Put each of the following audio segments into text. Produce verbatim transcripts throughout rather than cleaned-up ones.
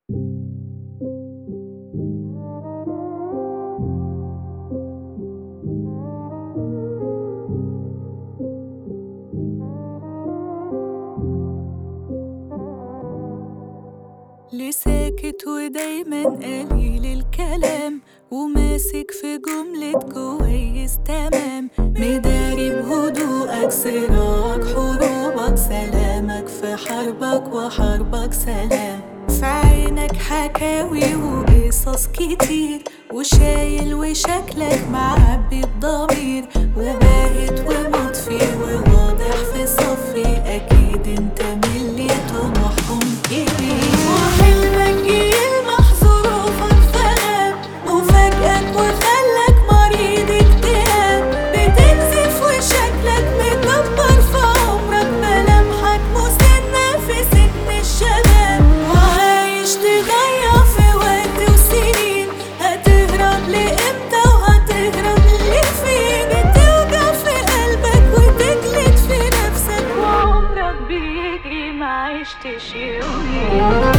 ليه ساكت ودايما قليل الكلام وماسك في جملة كويس تمام، مداري بهدوءك صراعك حروبك سلامك في حربك وحربك سلام، في عينك حكاوي وقصص كتير وشايل وشكلك معبي بضمير وباهت ومطفي وواضح في صفي أكيد انت من اللي طموحهم كبير وحلمك يلمح ظروفك فغاب وفاجئك وخلك مريض اكتئاب، بتنزف وشكلك مكبر في عمرك ملامحك مسنة في سن الشباب وعايش تضيع في وقت وسنين، هتهرب لإمتى وهتهرب لفين؟ بتوجع في قلبك وتجلد في نفسك وعمرك بيجري معيشتش يومين.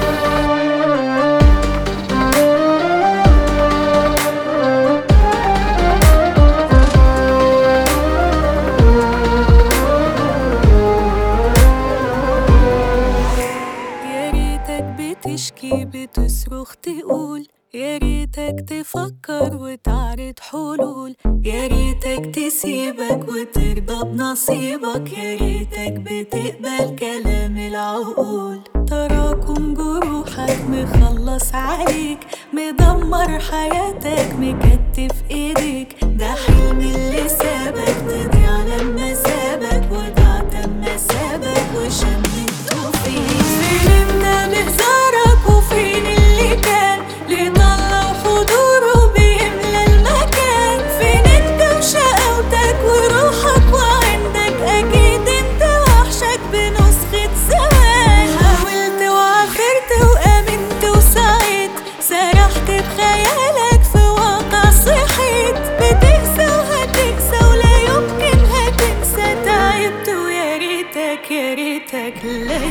بتشكي بتصرخ تقول يا ريتك تفكر وتعرض حلول، يا ريتك تسيبك وترضى بنصيبك، يا ريتك بتقبل كلام العقول، تراكم جروحك مخلص عليك مدمر حياتك مكتف ايديك، ده حلم اللي سابك تضيع لما سابك وضعت اما سابك وشمته فيك، فهمنا بهزارك وفين اللي كان اللي طلع حضوره بيملى المكان، فين انت وشقاوتك وروحك وعندك اكيد انت وحشك بنسخة زمان، حاولت وعافرت وامنت وسعيت سرحت بخيالك في واقع صحيت، بتقسى وهتقسى ولا يمكن هتنسى تعبت ويا ريتك يا ريتك لا